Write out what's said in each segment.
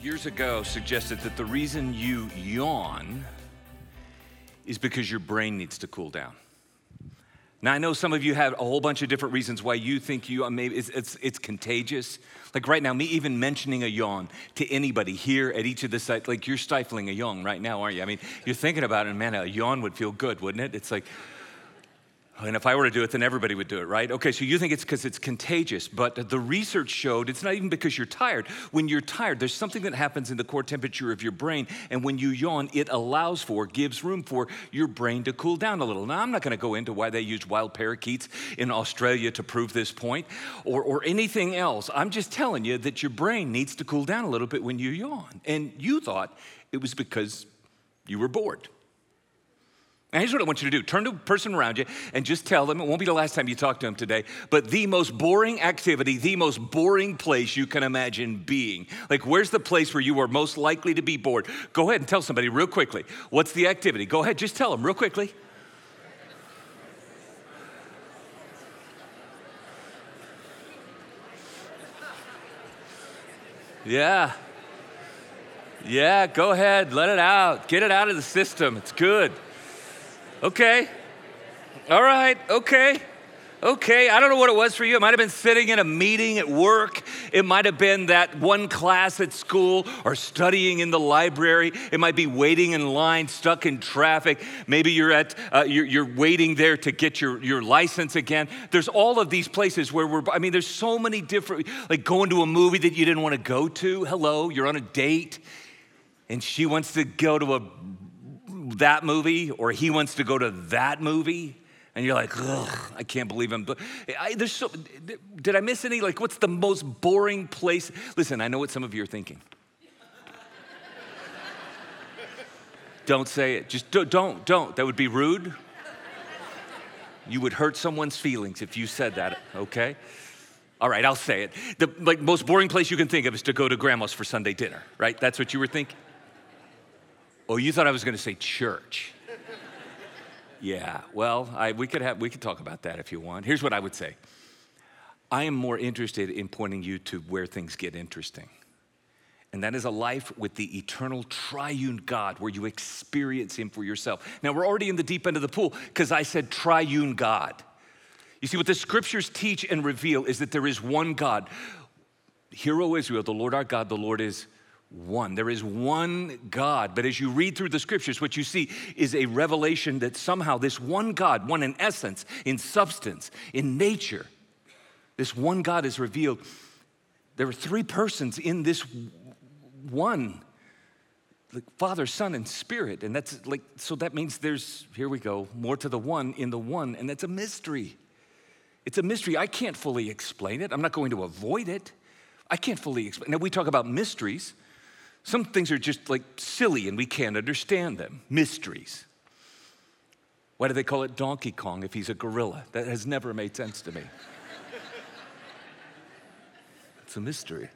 years ago suggested that the reason you yawn is because your brain needs to cool down. Now, I know some of you have a whole bunch of different reasons why you think maybe it's contagious. Like right now, me even mentioning a yawn to anybody here at each of the sites, like you're stifling a yawn right now, aren't you? I mean, you're thinking about it, and man, a yawn would feel good, wouldn't it? It's like, and if I were to do it, then everybody would do it, right? Okay, so you think it's because it's contagious, but the research showed it's not even because you're tired. When you're tired, there's something that happens in the core temperature of your brain, and when you yawn, it gives room for your brain to cool down a little. Now, I'm not gonna go into why they used wild parakeets in Australia to prove this point, or anything else. I'm just telling you that your brain needs to cool down a little bit when you yawn, and you thought it was because you were bored. Now, here's what I want you to do. Turn to a person around you and just tell them, it won't be the last time you talk to them today, but the most boring activity, the most boring place you can imagine being. Like, where's the place where you are most likely to be bored? Go ahead and tell somebody real quickly. What's the activity? Go ahead, just tell them real quickly. Yeah, go ahead, let it out. Get it out of the system, it's good. Okay, all right, okay. I don't know what it was for you. It might have been sitting in a meeting at work. It might have been that one class at school or studying in the library. It might be waiting in line, stuck in traffic. Maybe you're you're waiting there to get your license again. There's all of these places where there's so many different, like going to a movie that you didn't want to go to. Hello, you're on a date and she wants to go to that movie, or he wants to go to that movie, and you're like, ugh, I can't believe him. But did I miss any? Like, what's the most boring place? Listen, I know what some of you are thinking. Don't say it. Just don't. That would be rude. You would hurt someone's feelings if you said that, okay? All right, I'll say it. The most boring place you can think of is to go to grandma's for Sunday dinner, right? That's what you were thinking? Oh, you thought I was gonna say church. Yeah, well, we could talk about that if you want. Here's what I would say. I am more interested in pointing you to where things get interesting. And that is a life with the eternal triune God where you experience him for yourself. Now, we're already in the deep end of the pool because I said triune God. You see, what the scriptures teach and reveal is that there is one God. Hear, O Israel, the Lord our God, the Lord is one. There is one God, but as you read through the scriptures, what you see is a revelation that somehow this one God, one in essence, in substance, in nature, this one God is revealed. There are three persons in this one, like Father, Son, and Spirit, and so that means there's, here we go, more to the one in the one, and that's a mystery. It's a mystery. I can't fully explain it. I'm not going to avoid it. I can't fully explain. Now, we talk about mysteries. Some things are just like silly and we can't understand them. Mysteries. Why do they call it Donkey Kong if he's a gorilla? That has never made sense to me. It's a mystery.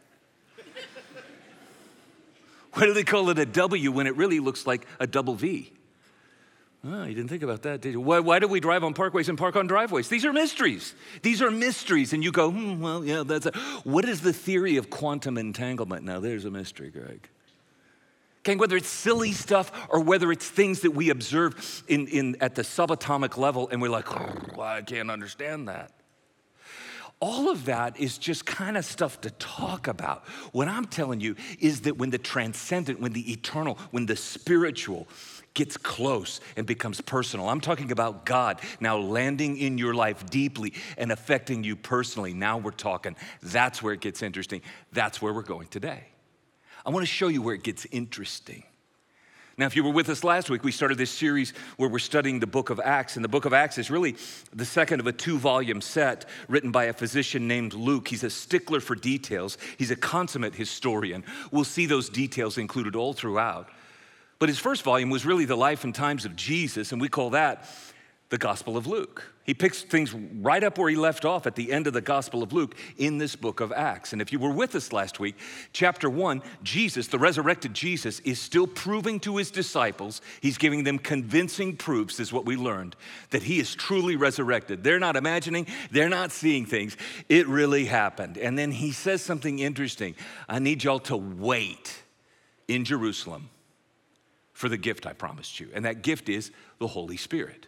Why do they call it a W when it really looks like a double V? Oh, you didn't think about that, did you? Why do we drive on parkways and park on driveways? These are mysteries. These are mysteries. And you go, well, yeah, what is the theory of quantum entanglement? Now, there's a mystery, Greg. Okay, whether it's silly stuff or whether it's things that we observe at the subatomic level and we're like, oh, I can't understand that. All of that is just kind of stuff to talk about. What I'm telling you is that when the transcendent, when the eternal, when the spiritual gets close and becomes personal, I'm talking about God now landing in your life deeply and affecting you personally. Now we're talking. That's where it gets interesting. That's where we're going today. I want to show you where it gets interesting. Now, if you were with us last week, we started this series where we're studying the book of Acts. And the book of Acts is really the second of a 2-volume set written by a physician named Luke. He's a stickler for details. He's a consummate historian. We'll see those details included all throughout. But his first volume was really the life and times of Jesus, and we call that the Gospel of Luke. He picks things right up where he left off at the end of the Gospel of Luke in this book of Acts. And if you were with us last week, chapter 1, Jesus, the resurrected Jesus, is still proving to his disciples, he's giving them convincing proofs, is what we learned, that he is truly resurrected. They're not imagining, they're not seeing things. It really happened. And then he says something interesting. I need y'all to wait. in Jerusalem for the gift I promised you. And that gift is the Holy Spirit.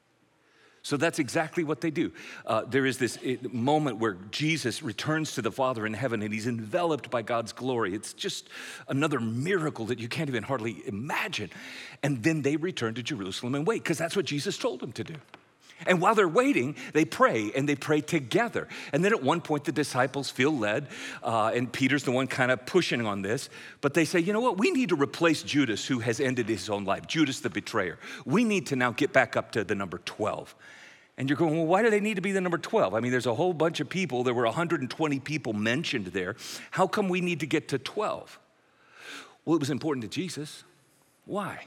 So that's exactly what they do. There is this moment where Jesus returns to the Father in heaven and he's enveloped by God's glory. It's just another miracle that you can't even hardly imagine. And then they return to Jerusalem and wait, because that's what Jesus told them to do. And while they're waiting, they pray, and they pray together. And then at one point, the disciples feel led, and Peter's the one kind of pushing on this. But they say, you know what? We need to replace Judas, who has ended his own life, Judas the betrayer. We need to now get back up to the number 12. And you're going, well, why do they need to be the number 12? I mean, there's a whole bunch of people. There were 120 people mentioned there. How come we need to get to 12? Well, it was important to Jesus. Why?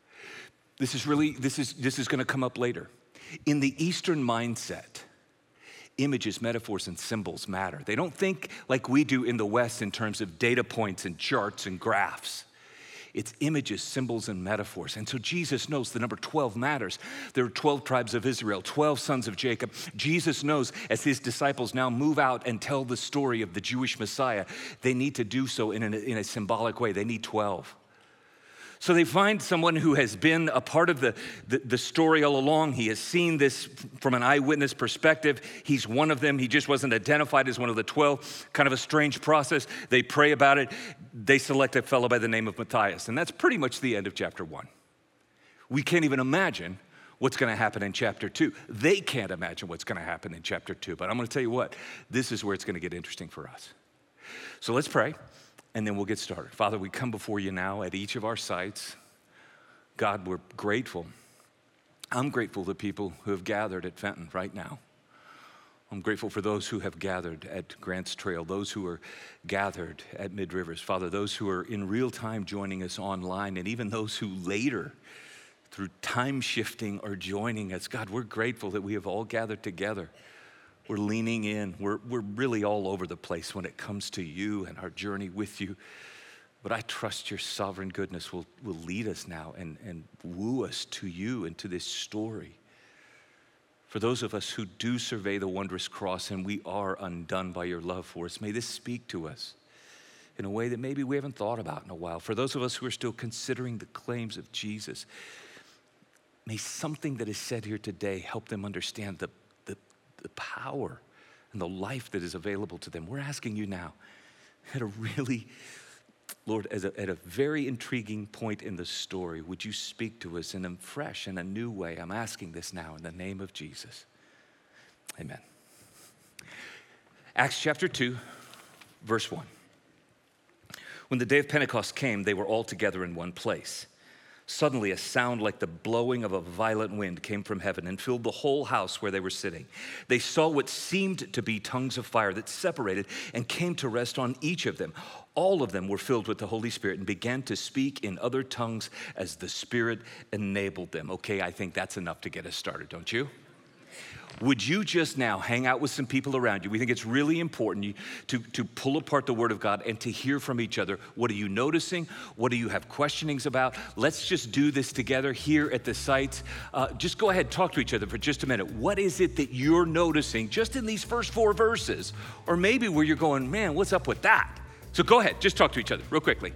This is going to come up later. In the Eastern mindset, images, metaphors, and symbols matter. They don't think like we do in the West in terms of data points and charts and graphs. It's images, symbols, and metaphors. And so Jesus knows the number 12 matters. There are 12 tribes of Israel, 12 sons of Jacob. Jesus knows as his disciples now move out and tell the story of the Jewish Messiah, they need to do so in a symbolic way. They need 12. So they find someone who has been a part of the story all along. He has seen this from an eyewitness perspective. He's one of them. He just wasn't identified as one of the 12. Kind of a strange process. They pray about it. They select a fellow by the name of Matthias. And that's pretty much the end of chapter 1. We can't even imagine what's going to happen in chapter 2. They can't imagine what's going to happen in chapter 2. But I'm going to tell you what, this is where it's going to get interesting for us. So let's pray. And then we'll get started. Father, we come before you now at each of our sites. God, we're grateful. I'm grateful to people who have gathered at Fenton right now. I'm grateful for those who have gathered at Grants Trail, those who are gathered at Mid Rivers. Father, those who are in real time joining us online, and even those who later, through time shifting, are joining us. God, we're grateful that we have all gathered together. We're leaning in. We're really all over the place when it comes to you and our journey with you. But I trust your sovereign goodness will lead us now and woo us to you and to this story. For those of us who do survey the wondrous cross and we are undone by your love for us, may this speak to us in a way that maybe we haven't thought about in a while. For those of us who are still considering the claims of Jesus, may something that is said here today help them understand the power and the life that is available to them. We're asking you now at a really, Lord, at a very intriguing point in the story, would you speak to us in a fresh and a new way? I'm asking this now in the name of Jesus. Amen. Acts chapter 2, verse 1. When the day of Pentecost came, they were all together in one place. Suddenly, a sound like the blowing of a violent wind came from heaven and filled the whole house where they were sitting. They saw what seemed to be tongues of fire that separated and came to rest on each of them. All of them were filled with the Holy Spirit and began to speak in other tongues as the Spirit enabled them. Okay, I think that's enough to get us started, don't you? Would you just now hang out with some people around you? We think it's really important to pull apart the Word of God and to hear from each other. What are you noticing? What do you have questionings about? Let's just do this together here at the sites. Just go ahead, talk to each other for just a minute. What is it that you're noticing just in these first 4 verses? Or maybe where you're going, man, what's up with that? So go ahead, just talk to each other real quickly.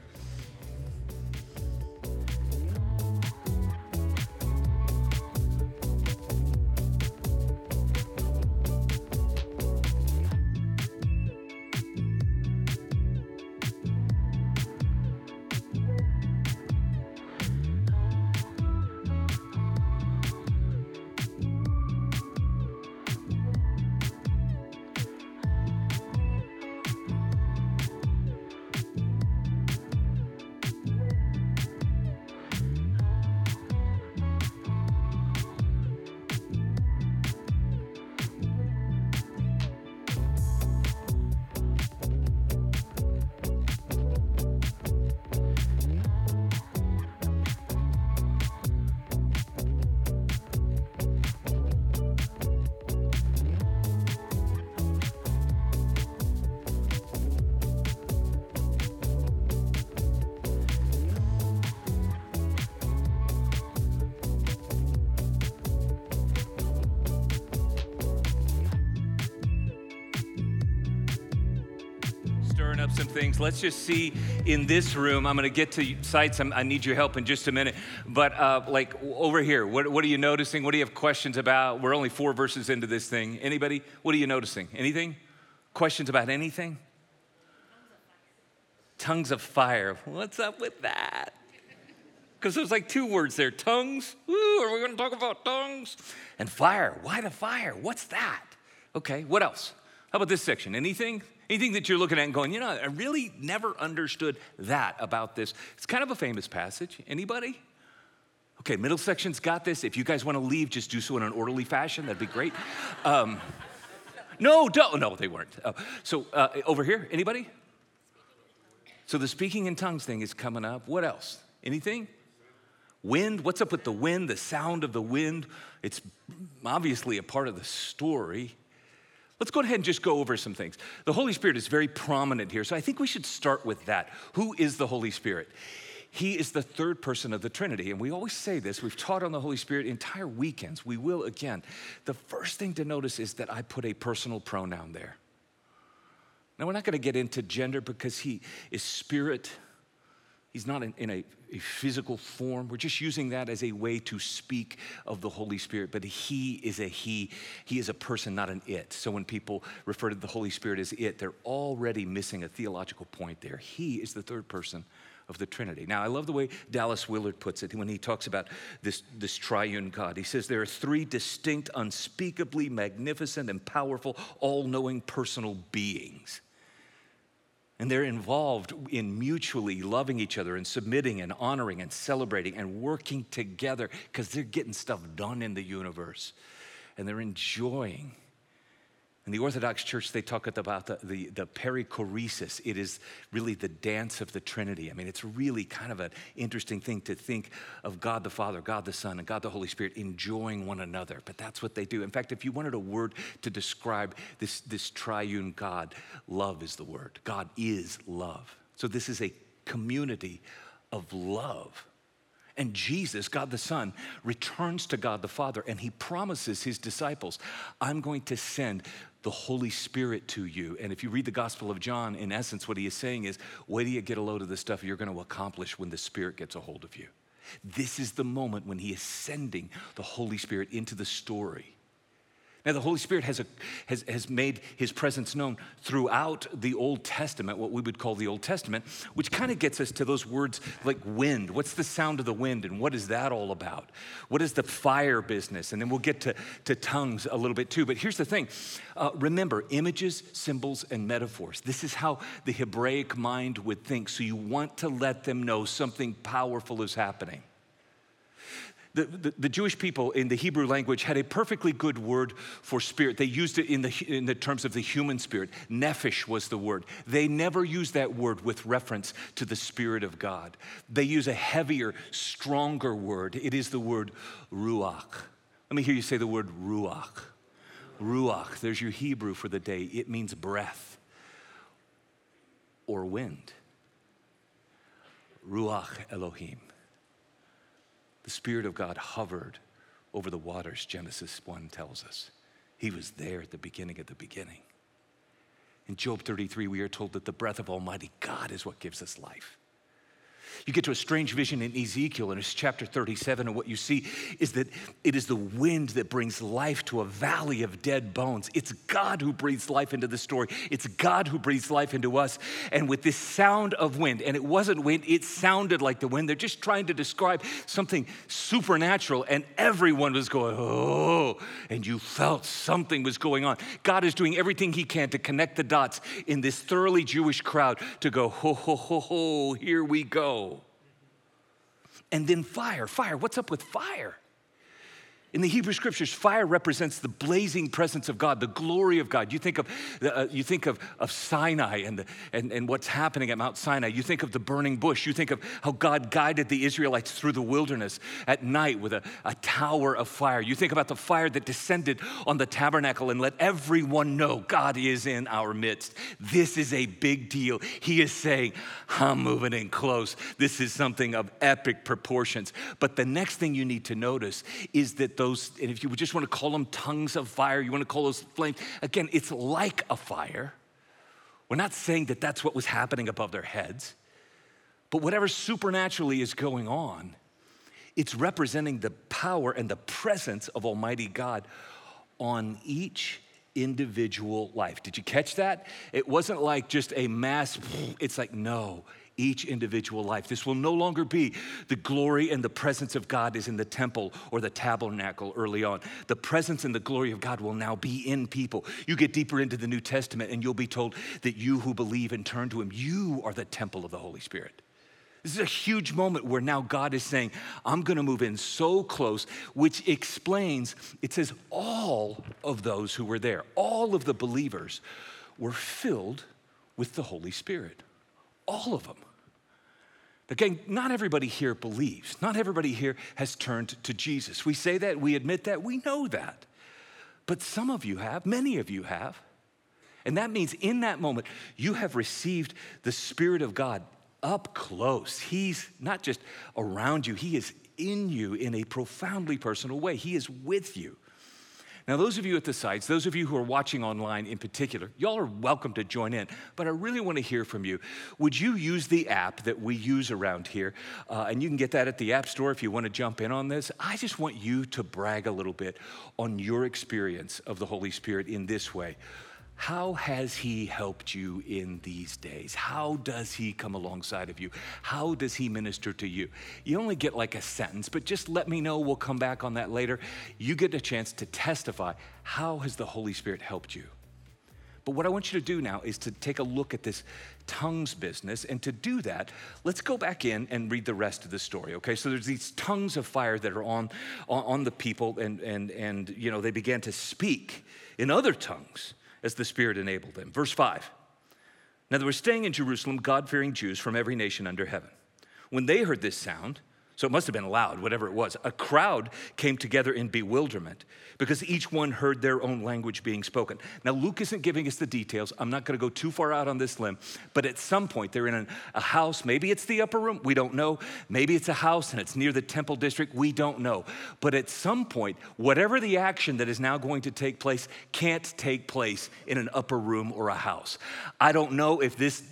up some things. Let's just see in this room. I'm going to get to sites. I need your help in just a minute. But like over here, what are you noticing? What do you have questions about? We're only 4 verses into this thing. Anybody? What are you noticing? Anything? Questions about anything? Tongues of fire. What's up with that? Because there's like 2 words there. Tongues. Ooh, are we going to talk about tongues? And fire. Why the fire? What's that? Okay, what else? How about this section? Anything? Anything that you're looking at and going, you know, I really never understood that about this. It's kind of a famous passage. Anybody? Okay, middle section's got this. If you guys want to leave, just do so in an orderly fashion. That'd be great. No, don't. No, they weren't. So over here, anybody? So the speaking in tongues thing is coming up. What else? Anything? Wind. What's up with the wind? The sound of the wind. It's obviously a part of the story. Let's go ahead and just go over some things. The Holy Spirit is very prominent here, so I think we should start with that. Who is the Holy Spirit? He is the 3rd person of the Trinity, and we always say this. We've taught on the Holy Spirit entire weekends. We will again. The first thing to notice is that I put a personal pronoun there. Now, we're not going to get into gender because he is spirit. He's not in a physical form. We're just using that as a way to speak of the Holy Spirit. But he is a he. He is a person, not an it. So when people refer to the Holy Spirit as it, they're already missing a theological point there. He is the 3rd person of the Trinity. Now, I love the way Dallas Willard puts it when he talks about this triune God. He says there are 3 distinct, unspeakably magnificent and powerful, all-knowing personal beings. And they're involved in mutually loving each other and submitting and honoring and celebrating and working together because they're getting stuff done in the universe. And they're enjoying. In the Orthodox Church, they talk about the perichoresis. It is really the dance of the Trinity. I mean, it's really kind of an interesting thing to think of God the Father, God the Son, and God the Holy Spirit enjoying one another. But that's what they do. In fact, if you wanted a word to describe this triune God, love is the word. God is love. So this is a community of love. And Jesus, God the Son, returns to God the Father, and he promises his disciples, I'm going to send the Holy Spirit to you. And if you read the Gospel of John, in essence, what he is saying is, wait till you get a load of the stuff you're going to accomplish when the Spirit gets a hold of you. This is the moment when he is sending the Holy Spirit into the story. Now, the Holy Spirit has made his presence known throughout the Old Testament, what we would call the Old Testament, which kind of gets us to those words like wind. What's the sound of the wind, and what is that all about? What is the fire business? And then we'll get to tongues a little bit too. But here's the thing. Remember, images, symbols, and metaphors. This is how the Hebraic mind would think. So you want to let them know something powerful is happening. The Jewish people in the Hebrew language had a perfectly good word for spirit. They used it in the terms of the human spirit. Nephesh was the word. They never used that word with reference to the Spirit of God. They use a heavier, stronger word. It is the word ruach. Let me hear you say the word ruach. Ruach, there's your Hebrew for the day. It means breath or wind. Ruach Elohim. The Spirit of God hovered over the waters, Genesis 1 tells us. He was there at the beginning of the beginning. In Job 33, we are told that the breath of Almighty God is what gives us life. You get to a strange vision in Ezekiel, and it's chapter 37, and what you see is that it is the wind that brings life to a valley of dead bones. It's God who breathes life into the story. It's God who breathes life into us. And with this sound of wind, and it wasn't wind, it sounded like the wind. They're just trying to describe something supernatural, and everyone was going, oh, and you felt something was going on. God is doing everything he can to connect the dots in this thoroughly Jewish crowd to go, ho, ho, ho, ho, here we go. And then fire. Fire, what's up with fire? In the Hebrew Scriptures, fire represents the blazing presence of God, the glory of God. You think of Sinai and what's happening at Mount Sinai. You think of the burning bush. You think of how God guided the Israelites through the wilderness at night with a tower of fire. You think about the fire that descended on the tabernacle and let everyone know God is in our midst. This is a big deal. He is saying, I'm moving in close. This is something of epic proportions. But the next thing you need to notice is that those, and if you just want to call them tongues of fire, you want to call those flames, again, it's like a fire. We're not saying that that's what was happening above their heads, but whatever supernaturally is going on, it's representing the power and the presence of Almighty God on each individual life. Did you catch that? It wasn't like just a mass, it's like, no, each individual life. This will no longer be the glory and the presence of God is in the temple or the tabernacle early on. The presence and the glory of God will now be in people. You get deeper into the New Testament and you'll be told that you who believe and turn to him, you are the temple of the Holy Spirit. This is a huge moment where now God is saying, I'm gonna move in so close, which explains, it says all of those who were there, all of the believers were filled with the Holy Spirit. All of them. Again, not everybody here believes. Not everybody here has turned to Jesus. We say that, we admit that, we know that. But some of you have, many of you have. And that means in that moment, you have received the Spirit of God up close. He's not just around you, he is in you in a profoundly personal way. He is with you. Now, those of you at the sites, those of you who are watching online in particular, y'all are welcome to join in, but I really want to hear from you. Would you use the app that we use around here? And you can get that at the App Store if you want to jump in on this. I just want you to brag a little bit on your experience of the Holy Spirit in this way. How has he helped you in these days? How does he come alongside of you? How does he minister to you? You only get like a sentence, but just let me know. We'll come back on that later. You get a chance to testify. How has the Holy Spirit helped you? But what I want you to do now is to take a look at this tongues business. And to do that, let's go back in and read the rest of the story, okay? So there's these tongues of fire that are on the people, and you know, they began to speak in other tongues as the Spirit enabled them. Verse 5. Now there were staying in Jerusalem God-fearing Jews from every nation under heaven. When they heard this sound, so it must have been loud, whatever it was, a crowd came together in bewilderment because each one heard their own language being spoken. Now Luke isn't giving us the details. I'm not going to go too far out on this limb, but at some point they're in a house. Maybe it's the upper room. We don't know. Maybe it's a house and it's near the temple district. We don't know. But at some point, whatever the action that is now going to take place can't take place in an upper room or a house. I don't know if this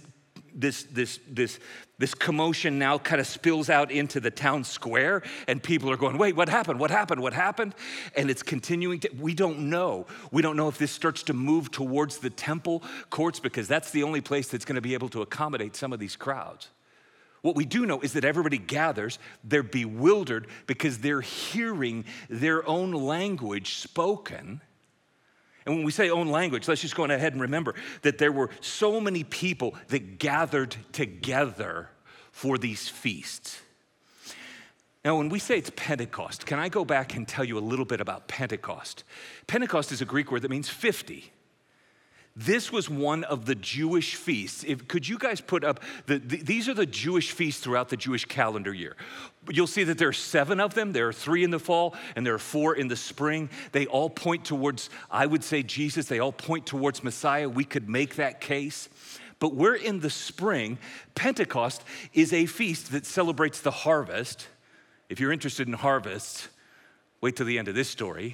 commotion now kind of spills out into the town square and people are going, wait, what happened? What happened? What happened? And it's continuing to, we don't know. We don't know if this starts to move towards the temple courts because that's the only place that's going to be able to accommodate some of these crowds. What we do know is that everybody gathers, they're bewildered because they're hearing their own language spoken. And when we say own language, let's just go ahead and remember that there were so many people that gathered together for these feasts. Now, when we say it's Pentecost, can I go back and tell you a little bit about Pentecost? Pentecost is a Greek word that means 50. This was one of the Jewish feasts. Could you guys put up, these are the Jewish feasts throughout the Jewish calendar year. You'll see that there are 7 of them. There are 3 in the fall and there are 4 in the spring. They all point towards, I would say, Jesus. They all point towards Messiah. We could make that case. But we're in the spring. Pentecost is a feast that celebrates the harvest. If you're interested in harvests, wait till the end of this story.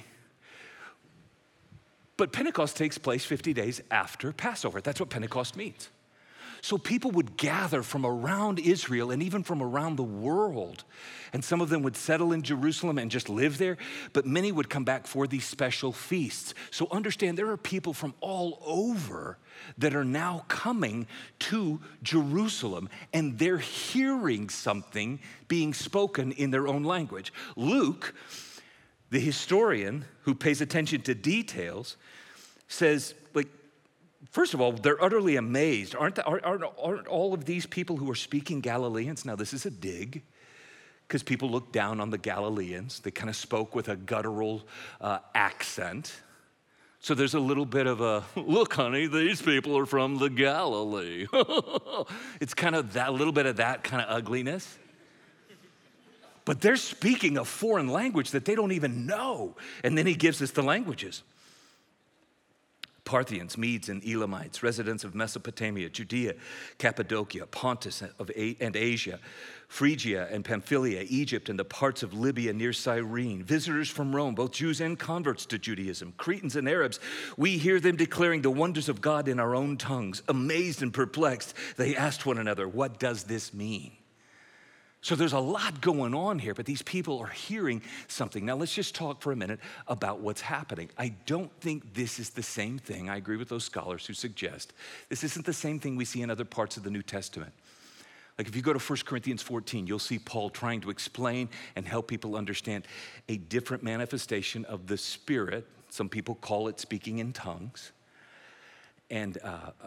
But Pentecost takes place 50 days after Passover. That's what Pentecost means. So people would gather from around Israel and even from around the world. And some of them would settle in Jerusalem and just live there, but many would come back for these special feasts. So understand there are people from all over that are now coming to Jerusalem and they're hearing something being spoken in their own language. Luke, the historian who pays attention to details, says, like, first of all, they're utterly amazed. Aren't all of these people who are speaking Galileans? Now, this is a dig, because people look down on the Galileans. They kind of spoke with a guttural accent. So there's a little bit of a, look, honey, these people are from the Galilee. It's kind of that, a little bit of that kind of ugliness. But they're speaking a foreign language that they don't even know. And then he gives us the languages. Parthians, Medes, and Elamites, residents of Mesopotamia, Judea, Cappadocia, Pontus and Asia, Phrygia and Pamphylia, Egypt, and the parts of Libya near Cyrene, visitors from Rome, both Jews and converts to Judaism, Cretans and Arabs. We hear them declaring the wonders of God in our own tongues. Amazed and perplexed, they asked one another, what does this mean? So there's a lot going on here, but these people are hearing something. Now let's just talk for a minute about what's happening. I don't think this is the same thing. I agree with those scholars who suggest this isn't the same thing we see in other parts of the New Testament. Like if you go to 1 Corinthians 14, you'll see Paul trying to explain and help people understand a different manifestation of the Spirit. Some people call it speaking in tongues. And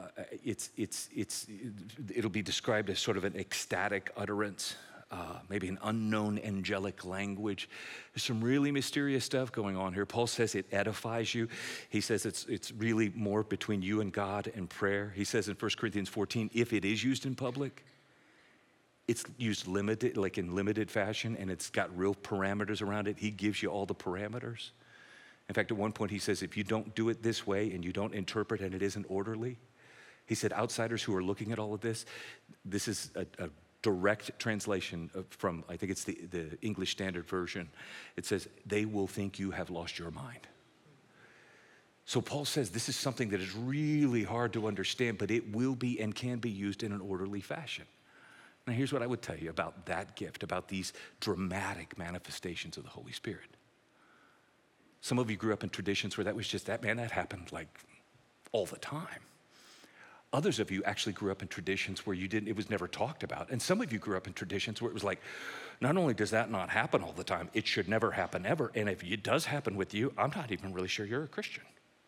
it'll be described as sort of an ecstatic utterance. Maybe an unknown angelic language. There's some really mysterious stuff going on here. Paul says it edifies you. He says it's really more between you and God and prayer. He says in 1 Corinthians 14, if it is used in public, it's used limited, like in limited fashion, and it's got real parameters around it. He gives you all the parameters. In fact, at one point he says, if you don't do it this way and you don't interpret and it isn't orderly, he said outsiders who are looking at all of this is a direct translation from, I think it's the English Standard Version. It says, they will think you have lost your mind. So Paul says this is something that is really hard to understand, but it will be and can be used in an orderly fashion. Now here's what I would tell you about that gift, about these dramatic manifestations of the Holy Spirit. Some of you grew up in traditions where that was just that happened like all the time. Others of you actually grew up in traditions where it was never talked about. And some of you grew up in traditions where it was like, not only does that not happen all the time, it should never happen ever. And if it does happen with you, I'm not even really sure you're a Christian.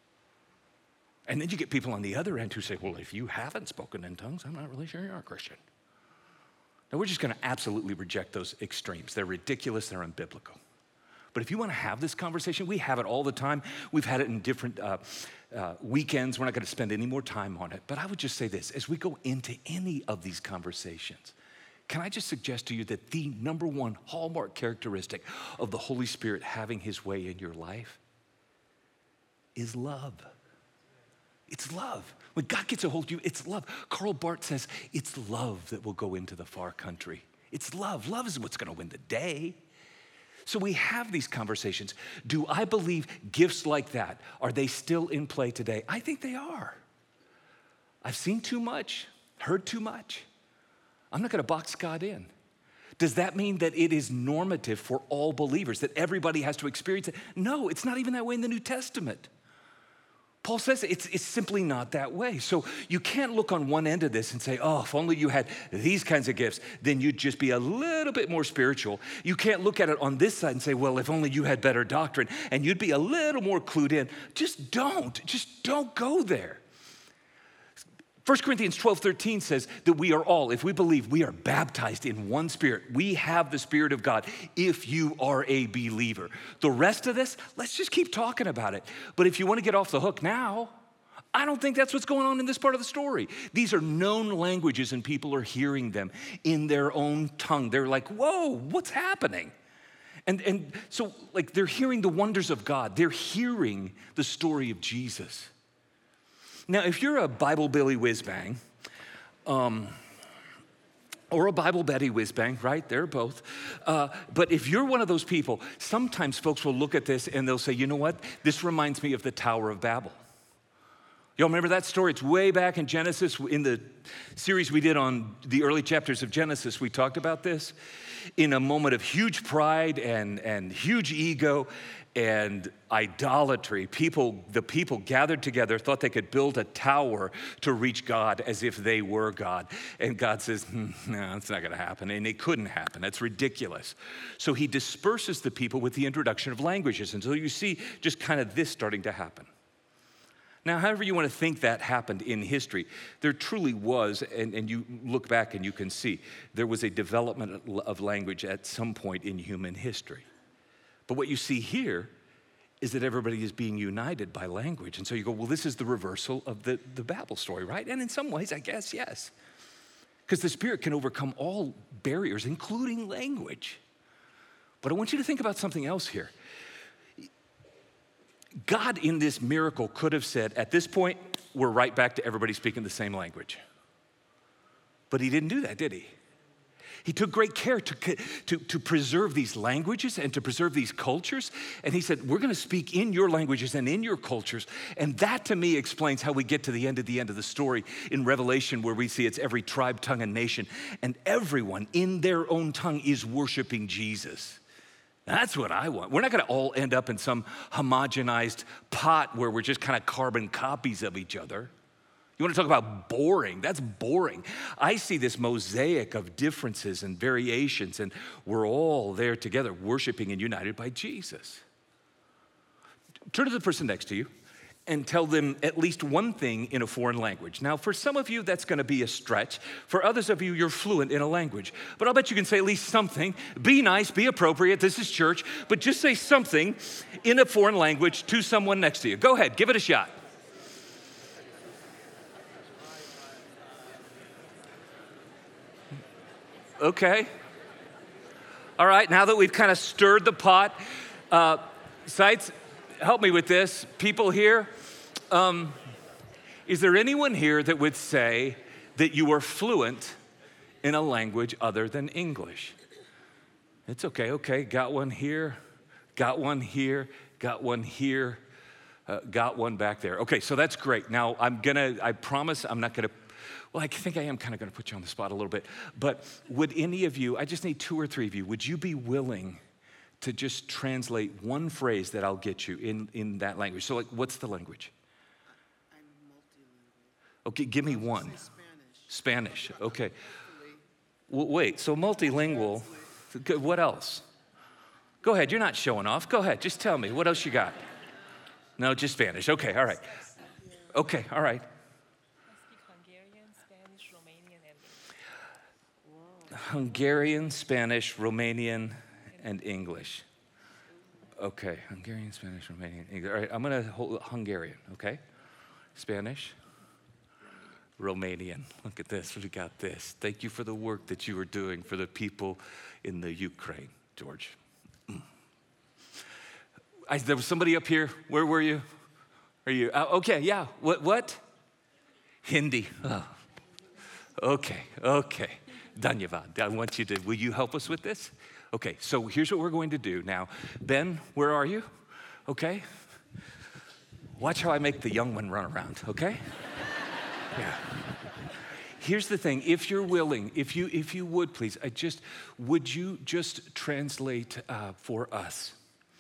And then you get people on the other end who say, well, if you haven't spoken in tongues, I'm not really sure you're a Christian. Now we're just gonna absolutely reject those extremes. They're ridiculous, they're unbiblical. But if you want to have this conversation, we have it all the time. We've had it in different weekends. We're not going to spend any more time on it. But I would just say this, as we go into any of these conversations, can I just suggest to you that the number one hallmark characteristic of the Holy Spirit having his way in your life is love. It's love. When God gets a hold of you, it's love. Karl Barth says, it's love that will go into the far country. It's love. Love is what's going to win the day. So we have these conversations. Do I believe gifts like that, are they still in play today? I think they are. I've seen too much, heard too much. I'm not gonna box God in. Does that mean that it is normative for all believers, that everybody has to experience it? No, it's not even that way in the New Testament. Paul says it's simply not that way. So you can't look on one end of this and say, oh, if only you had these kinds of gifts, then you'd just be a little bit more spiritual. You can't look at it on this side and say, well, if only you had better doctrine and you'd be a little more clued in. Just don't go there. 1 Corinthians 12:13 says that we are all, if we believe, we are baptized in one Spirit. We have the Spirit of God if you are a believer. The rest of this, let's just keep talking about it. But if you want to get off the hook now, I don't think that's what's going on in this part of the story. These are known languages and people are hearing them in their own tongue. They're like, whoa, what's happening? And so like they're hearing the wonders of God. They're hearing the story of Jesus. Now, if you're a Bible Billy Whizbang, or a Bible Betty Whizbang, right? They're both. But if you're one of those people, sometimes folks will look at this and they'll say, you know what? This reminds me of the Tower of Babel. Y'all remember that story? It's way back in Genesis. In the series we did on the early chapters of Genesis, we talked about this. In a moment of huge pride and huge ego and idolatry, the people gathered together, thought they could build a tower to reach God as if they were God. And God says, no, it's not gonna happen. And it couldn't happen, that's ridiculous. So he disperses the people with the introduction of languages. And so you see just kind of this starting to happen. Now, however you want to think that happened in history, there truly was, and you look back and you can see, there was a development of language at some point in human history. But what you see here is that everybody is being united by language. And so you go, well, this is the reversal of the Babel story, right? And in some ways, I guess, yes. Because the Spirit can overcome all barriers, including language. But I want you to think about something else here. God in this miracle could have said, at this point, we're right back to everybody speaking the same language. But he didn't do that, did he? He took great care to preserve these languages and to preserve these cultures. And he said, we're gonna speak in your languages and in your cultures. And that to me explains how we get to the end of the story in Revelation, where we see it's every tribe, tongue, and nation. And everyone in their own tongue is worshiping Jesus. That's what I want. We're not gonna all end up in some homogenized pot where we're just kind of carbon copies of each other. You want to talk about boring? That's boring. I see this mosaic of differences and variations, and we're all there together, worshiping and united by Jesus. Turn to the person next to you and tell them at least one thing in a foreign language. Now, for some of you, that's going to be a stretch. For others of you, you're fluent in a language. But I'll bet you can say at least something. Be nice, be appropriate. This is church. But just say something in a foreign language to someone next to you. Go ahead, give it a shot. Okay. All right, now that we've kind of stirred the pot, Sites, help me with this. People here, is there anyone here that would say that you are fluent in a language other than English? It's okay, got one here, got one here, got one here, got one back there. Okay, so that's great. Now, I promise I'm not gonna, well, I think I am kind of gonna put you on the spot a little bit, but would any of you, I just need 2 or 3 of you, would you be willing to just translate one phrase that I'll get you in that language? So like, what's the language? I'm multilingual. Okay, give me one. Spanish. Spanish, okay. Well, wait, so multilingual, what else? Go ahead, you're not showing off. Go ahead, just tell me, what else you got? No, just Spanish, okay, all right. Okay, all right. Hungarian, Spanish, Romanian, and English. Okay, Hungarian, Spanish, Romanian, English. All right, I'm gonna hold Hungarian, okay? Spanish, Romanian. Look at this, we got this. Thank you for the work that you are doing for the people in the Ukraine, George. There was somebody up here, where were you? Are you, okay, yeah, what? Hindi, oh. Okay. Dhanyavad, I want you to, will you help us with this? Okay, so here's what we're going to do now. Ben, where are you? Okay. Watch how I make the young one run around, okay? Yeah. Here's the thing, if you're willing, if you would please, would you just translate for us,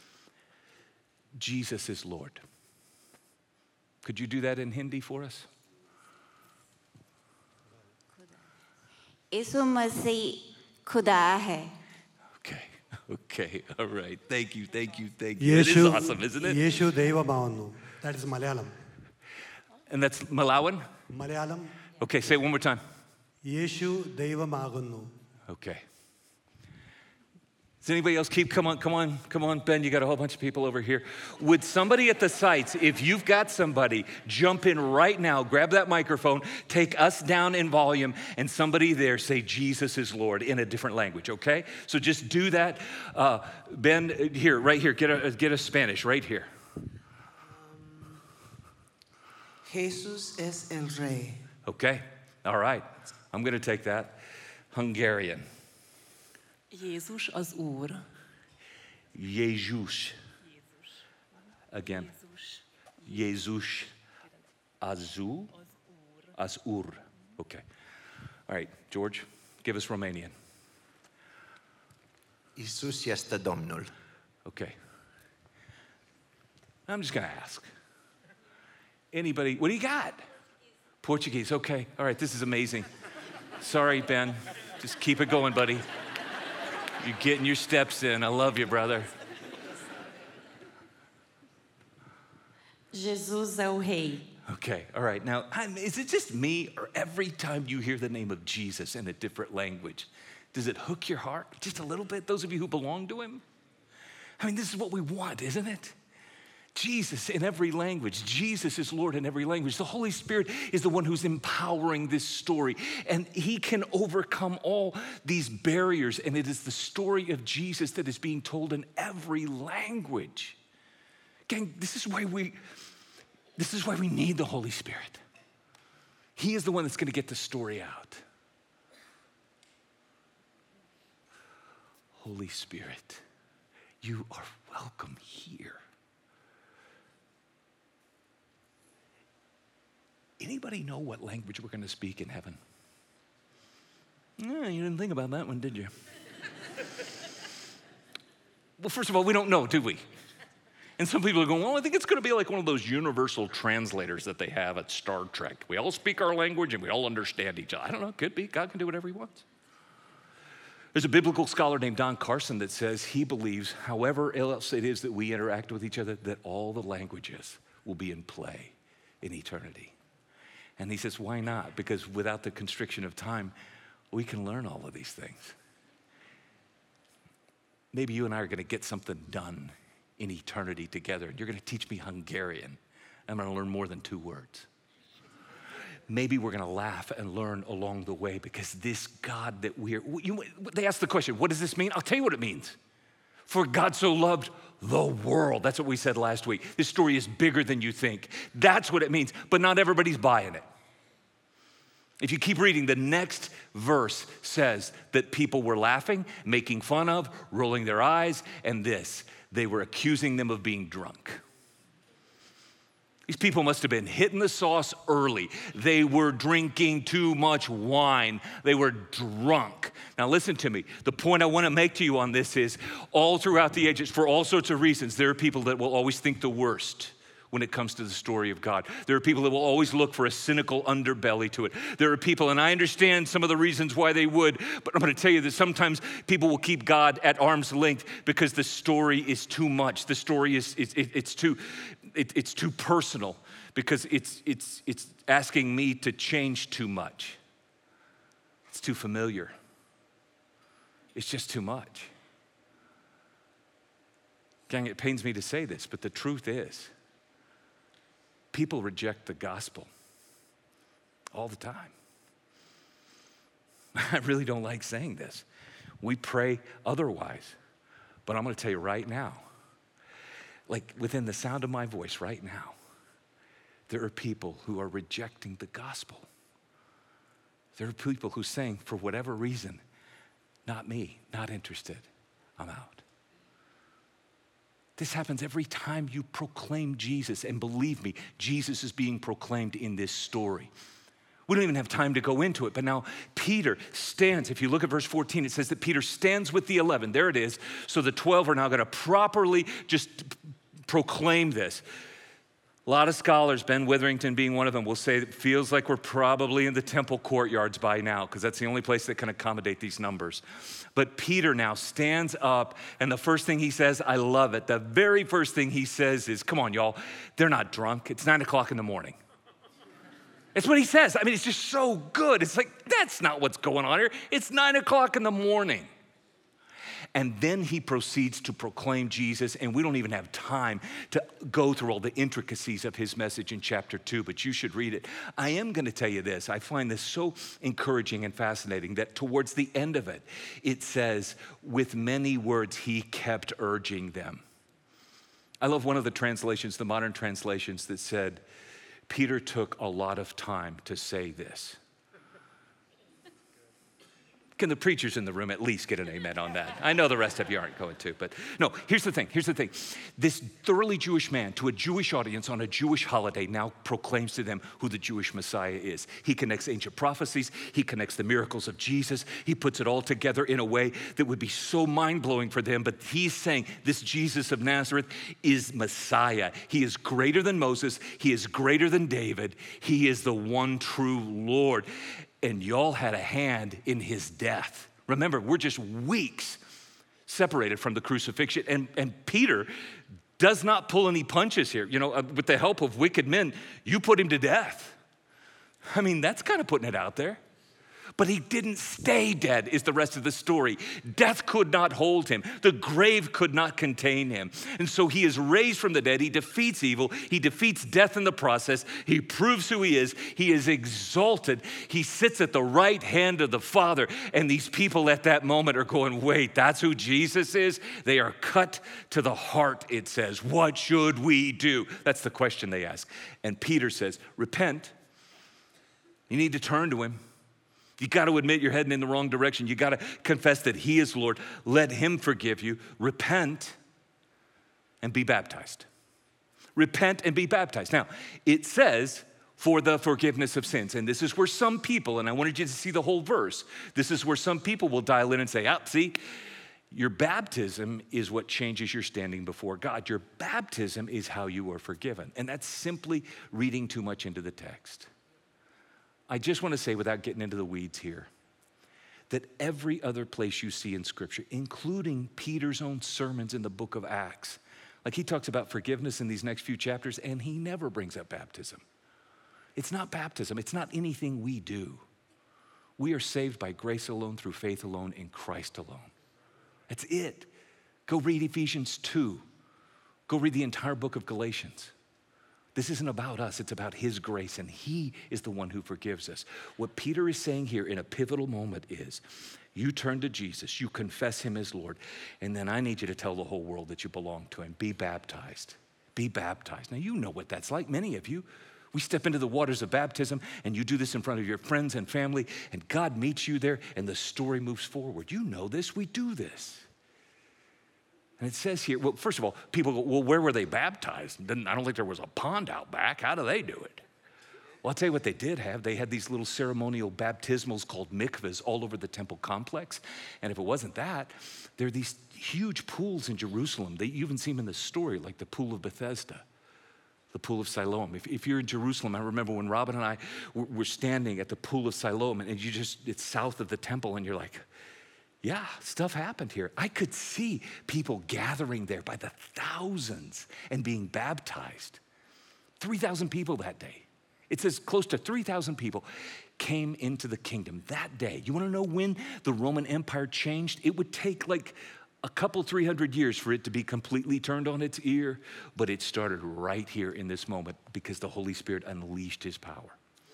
Jesus is Lord. Could you do that in Hindi for us? यीशु मसीह खुदा है. Okay, all right. Thank you. It is awesome, isn't it? Yeshu Devamavannu. That is Malayalam. And that's Malawan? Malayalam. Okay, say it one more time. Yeshu Devamavannu. Okay. Does anybody else come on, Ben, you got a whole bunch of people over here. Would somebody at the sites, if you've got somebody, jump in right now, grab that microphone, take us down in volume, and somebody there say, Jesus is Lord in a different language, okay? So just do that. Ben, right here, get a Spanish right here. Jesus es el Rey. Okay, all right. I'm gonna take that. Hungarian. Jézus az Úr. Jézus. Again. Jézus az Úr. Okay. All right, George, give us Romanian. Iisus este Domnul. Okay. I'm just going to ask. Anybody, what do you got? Portuguese, okay. All right, this is amazing. Sorry, Ben. Just keep it going, buddy. You're getting your steps in. I love you, brother. Jesus é o Rei. Okay, all right. Now, is it just me, or every time you hear the name of Jesus in a different language, does it hook your heart just a little bit, those of you who belong to him? I mean, this is what we want, isn't it? Jesus in every language. Jesus is Lord in every language. The Holy Spirit is the one who's empowering this story, and he can overcome all these barriers, and it is the story of Jesus that is being told in every language. gang, this is why we need the Holy Spirit. He is the one that's going to get the story out. Holy Spirit, you are welcome here. Anybody know what language we're going to speak in heaven? You didn't think about that one, did you? Well, first of all, we don't know, do we? And some people are going, well, I think it's going to be like one of those universal translators that they have at Star Trek. We all speak our language and we all understand each other. I don't know, it could be. God can do whatever he wants. There's a biblical scholar named Don Carson that says he believes, however else it is that we interact with each other, that all the languages will be in play in eternity. And he says, why not? Because without the constriction of time, we can learn all of these things. Maybe you and I are going to get something done in eternity together. You're going to teach me Hungarian. I'm going to learn more than 2 words. Maybe we're going to laugh and learn along the way because this God that they ask the question, what does this mean? I'll tell you what it means. For God so loved the world. That's what we said last week. This story is bigger than you think. That's what it means, but not everybody's buying it. If you keep reading, the next verse says that people were laughing, making fun of, rolling their eyes, and this, they were accusing them of being drunk. These people must have been hitting the sauce early. They were drinking too much wine. They were drunk. Now listen to me. The point I want to make to you on this is all throughout the ages, for all sorts of reasons, there are people that will always think the worst when it comes to the story of God. There are people that will always look for a cynical underbelly to it. There are people, and I understand some of the reasons why they would, but I'm going to tell you that sometimes people will keep God at arm's length because the story is too much. The story is it's too personal because it's asking me to change too much. It's too familiar. It's just too much. Gang, it pains me to say this, but the truth is, people reject the gospel all the time. I really don't like saying this. We pray otherwise, but I'm going to tell you right now, like within the sound of my voice right now, there are people who are rejecting the gospel. There are people who are saying, for whatever reason, not me, not interested, I'm out. This happens every time you proclaim Jesus, and believe me, Jesus is being proclaimed in this story. We don't even have time to go into it, but now Peter stands. If you look at verse 14, it says that Peter stands with the 11. There it is. So the 12 are now going to properly just proclaim this. A lot of scholars, Ben Witherington being one of them, will say it feels like we're probably in the temple courtyards by now because that's the only place that can accommodate these numbers. But Peter now stands up, and the first thing he says, I love it. The very first thing he says is, come on, y'all, they're not drunk. It's 9 o'clock in the morning. It's what he says. I mean, it's just so good. It's like, that's not what's going on here. It's 9 o'clock in the morning. And then he proceeds to proclaim Jesus, and we don't even have time to go through all the intricacies of his message in chapter 2, but you should read it. I am going to tell you this. I find this so encouraging and fascinating that towards the end of it, it says, with many words, he kept urging them. I love one of the translations, the modern translations, that said, Peter took a lot of time to say this. Can the preachers in the room at least get an amen on that? I know the rest of you aren't going to, but no, here's the thing. This thoroughly Jewish man to a Jewish audience on a Jewish holiday now proclaims to them who the Jewish Messiah is. He connects ancient prophecies. He connects the miracles of Jesus. He puts it all together in a way that would be so mind-blowing for them, but he's saying this Jesus of Nazareth is Messiah. He is greater than Moses. He is greater than David. He is the one true Lord. And y'all had a hand in his death. Remember, we're just weeks separated from the crucifixion. And Peter does not pull any punches here. You know, with the help of wicked men, you put him to death. I mean, that's kind of putting it out there. But he didn't stay dead, is the rest of the story. Death could not hold him. The grave could not contain him. And so he is raised from the dead. He defeats evil. He defeats death in the process. He proves who he is. He is exalted. He sits at the right hand of the Father. And these people at that moment are going, wait, that's who Jesus is? They are cut to the heart, it says. What should we do? That's the question they ask. And Peter says, repent. You need to turn to him. You got to admit you're heading in the wrong direction. You got to confess that he is Lord. Let him forgive you. Repent and be baptized. Repent and be baptized. Now, it says for the forgiveness of sins. And this is where some people, and I wanted you to see the whole verse, this is where some people will dial in and say, see, your baptism is what changes your standing before God. Your baptism is how you are forgiven. And that's simply reading too much into the text. I just want to say, without getting into the weeds here, that every other place you see in Scripture, including Peter's own sermons in the book of Acts, like he talks about forgiveness in these next few chapters, and he never brings up baptism. It's not baptism. It's not anything we do. We are saved by grace alone, through faith alone, in Christ alone. That's it. Go read Ephesians 2. Go read the entire book of Galatians. This isn't about us, it's about his grace, and he is the one who forgives us. What Peter is saying here in a pivotal moment is, you turn to Jesus, you confess him as Lord, and then I need you to tell the whole world that you belong to him. Be baptized. Be baptized. Now, you know what that's like, many of you. We step into the waters of baptism, and you do this in front of your friends and family, and God meets you there, and the story moves forward. You know this, we do this. And it says here, well, first of all, people go, well, where were they baptized? I don't think there was a pond out back. How do they do it? Well, I'll tell you what they did have. They had these little ceremonial baptismals called mikvahs all over the temple complex. And if it wasn't that, there are these huge pools in Jerusalem. You even see them in the story, like the pool of Bethesda, the pool of Siloam. If you're in Jerusalem, I remember when Robin and I were standing at the pool of Siloam, and it's south of the temple, and you're like, yeah, stuff happened here. I could see people gathering there by the thousands and being baptized. 3,000 people that day. It says close to 3,000 people came into the kingdom that day. You want to know when the Roman Empire changed? It would take like a couple, 300 years for it to be completely turned on its ear, but it started right here in this moment because the Holy Spirit unleashed his power.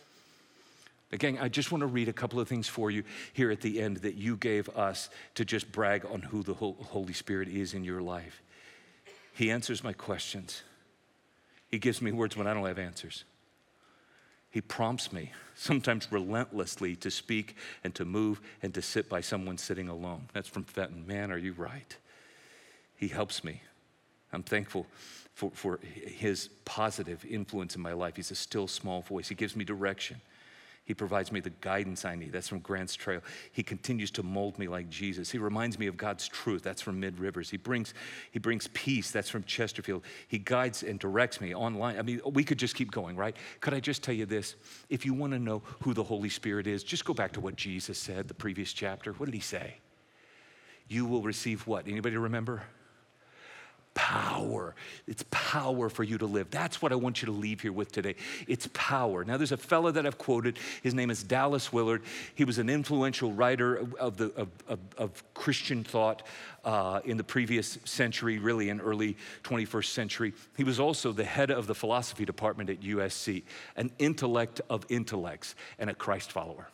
Again, I just want to read a couple of things for you here at the end that you gave us to just brag on who the Holy Spirit is in your life. He answers my questions. He gives me words when I don't have answers. He prompts me, sometimes relentlessly, to speak and to move and to sit by someone sitting alone. That's from Fenton. Man, are you right? He helps me. I'm thankful for his positive influence in my life. He's a still small voice. He gives me direction. He provides me the guidance I need. That's from Grant's Trail. He continues to mold me like Jesus. He reminds me of God's truth. That's from Mid Rivers. He brings peace. That's from Chesterfield. He guides and directs me online. I mean, we could just keep going, right? Could I just tell you this? If you want to know who the Holy Spirit is, just go back to what Jesus said, the previous chapter. What did he say? You will receive what? Anybody remember? Power. It's power for you to live. That's what I want you to leave here with today. It's power. Now, there's a fellow that I've quoted. His name is Dallas Willard. He was an influential writer of Christian thought in the previous century, really in early 21st century. He was also the head of the philosophy department at USC, an intellect of intellects, and a Christ follower.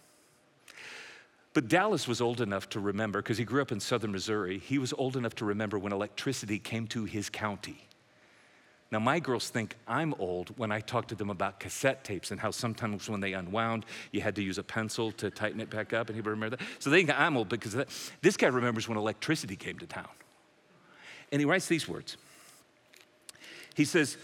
But Dallas was old enough to remember, because he grew up in southern Missouri, he was old enough to remember when electricity came to his county. Now, my girls think I'm old when I talk to them about cassette tapes and how sometimes when they unwound, you had to use a pencil to tighten it back up, and he would remember that. So they think I'm old because of that. This guy remembers when electricity came to town. And he writes these words. He says,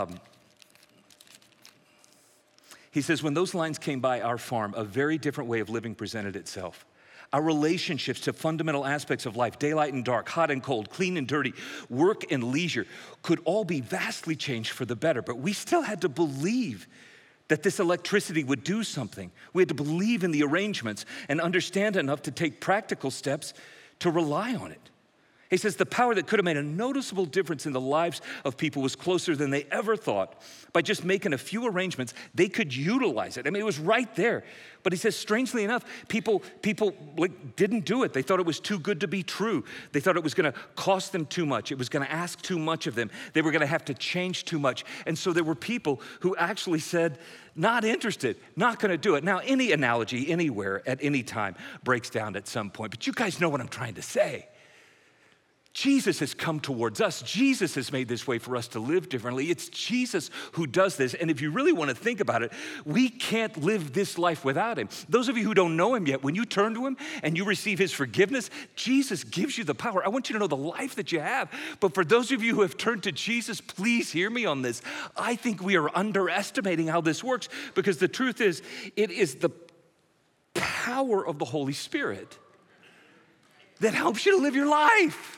when those lines came by our farm, a very different way of living presented itself. Our relationships to fundamental aspects of life, daylight and dark, hot and cold, clean and dirty, work and leisure, could all be vastly changed for the better. But we still had to believe that this electricity would do something. We had to believe in the arrangements and understand enough to take practical steps to rely on it. He says the power that could have made a noticeable difference in the lives of people was closer than they ever thought. By just making a few arrangements, they could utilize it. I mean, it was right there. But he says, strangely enough, people like didn't do it. They thought it was too good to be true. They thought it was going to cost them too much. It was going to ask too much of them. They were going to have to change too much. And so there were people who actually said, not interested, not going to do it. Now, any analogy anywhere at any time breaks down at some point. But you guys know what I'm trying to say. Jesus has come towards us. Jesus has made this way for us to live differently. It's Jesus who does this. And if you really want to think about it, we can't live this life without him. Those of you who don't know him yet, when you turn to him and you receive his forgiveness, Jesus gives you the power. I want you to know the life that you have. But for those of you who have turned to Jesus, please hear me on this. I think we are underestimating how this works, because the truth is, it is the power of the Holy Spirit that helps you to live your life.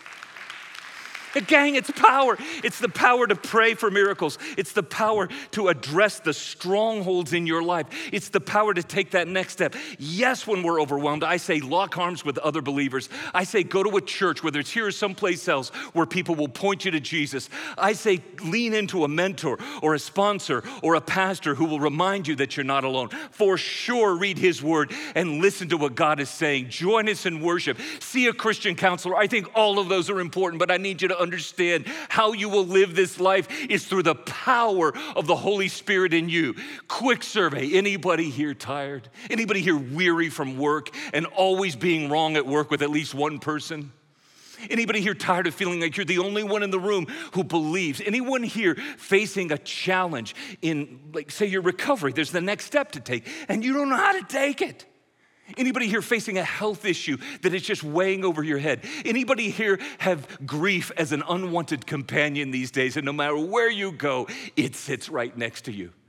Gang, it's power. It's the power to pray for miracles. It's the power to address the strongholds in your life. It's the power to take that next step. Yes, when we're overwhelmed, I say lock arms with other believers. I say go to a church, whether it's here or someplace else, where people will point you to Jesus. I say lean into a mentor or a sponsor or a pastor who will remind you that you're not alone. For sure, read his word and listen to what God is saying. Join us in worship. See a Christian counselor. I think all of those are important, but I need you to understand how you will live this life is through the power of the Holy Spirit in you. Quick survey. Anybody here tired? Anybody here weary from work and always being wrong at work with at least one person? Anybody here tired of feeling like you're the only one in the room who believes? Anyone here facing a challenge in, like, say, your recovery? There's the next step to take, and you don't know how to take it. Anybody here facing a health issue that is just weighing over your head? Anybody here have grief as an unwanted companion these days, and no matter where you go, it sits right next to you?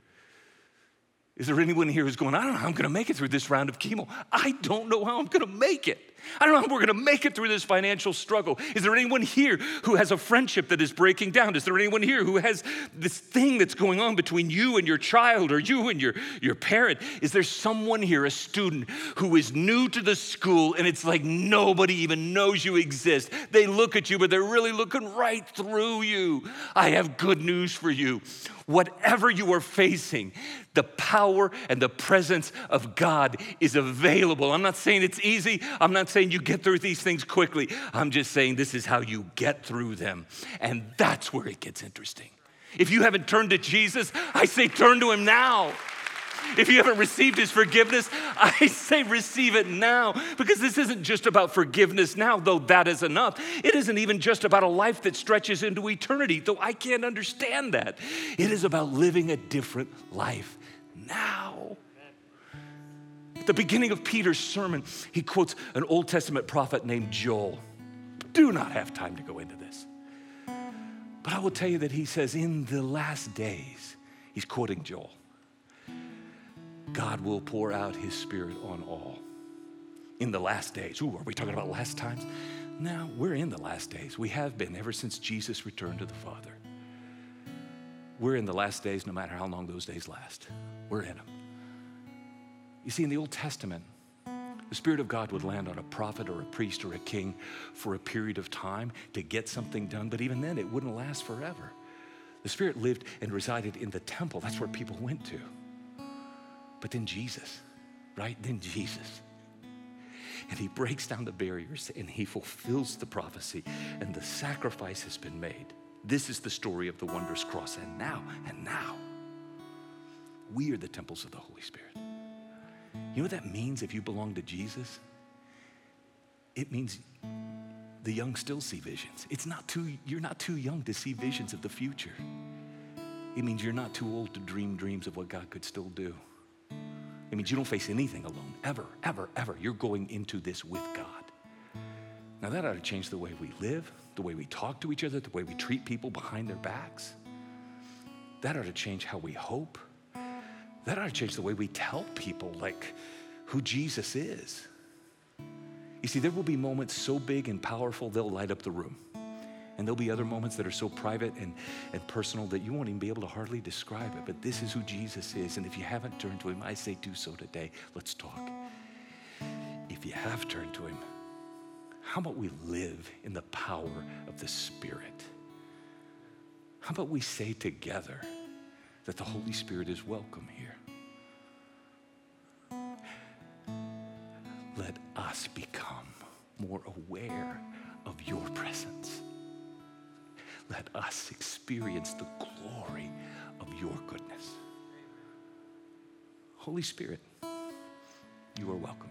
Is there anyone here who's going, I don't know how I'm going to make it through this round of chemo. I don't know how I'm going to make it. I don't know how we're going to make it through this financial struggle. Is there anyone here who has a friendship that is breaking down? Is there anyone here who has this thing that's going on between you and your child, or you and your parent? Is there someone here, a student, who is new to the school and it's like nobody even knows you exist? They look at you, but they're really looking right through you. I have good news for you. Whatever you are facing, the power and the presence of God is available. I'm not saying it's easy. I'm not saying you get through these things quickly. I'm just saying this is how you get through them. And that's where it gets interesting. If you haven't turned to Jesus, I say turn to him now. If you haven't received his forgiveness, I say receive it now, because this isn't just about forgiveness now, though that is enough. It isn't even just about a life that stretches into eternity, though I can't understand that. It is about living a different life now. At the beginning of Peter's sermon, he quotes an Old Testament prophet named Joel. Do not have time to go into this. But I will tell you that he says in the last days, he's quoting Joel, God will pour out his Spirit on all. In the last days. Ooh, are we talking about last times? No, we're in the last days. We have been ever since Jesus returned to the Father. We're in the last days no matter how long those days last. We're in them. You see, in the Old Testament, the Spirit of God would land on a prophet or a priest or a king for a period of time to get something done, but even then it wouldn't last forever. The Spirit lived and resided in the temple. That's where people went to. But then Jesus, right? Then Jesus. And he breaks down the barriers and he fulfills the prophecy, and the sacrifice has been made. This is the story of the wondrous cross. And now, we are the temples of the Holy Spirit. You know what that means if you belong to Jesus? It means the young still see visions. You're not too young to see visions of the future. It means you're not too old to dream dreams of what God could still do. It means you don't face anything alone, ever, ever, ever. You're going into this with God. Now that ought to change the way we live, the way we talk to each other, the way we treat people behind their backs. That ought to change how we hope. That ought to change the way we tell people like who Jesus is. You see, there will be moments so big and powerful, they'll light up the room. And there'll be other moments that are so private and personal that you won't even be able to hardly describe it. But this is who Jesus is. And if you haven't turned to him, I say do so today. Let's talk. If you have turned to him, How about we live in the power of the Spirit? How about we say together that the Holy Spirit is welcome here? Let us become more aware of your presence. Let us experience the glory of your goodness. Holy Spirit, you are welcome.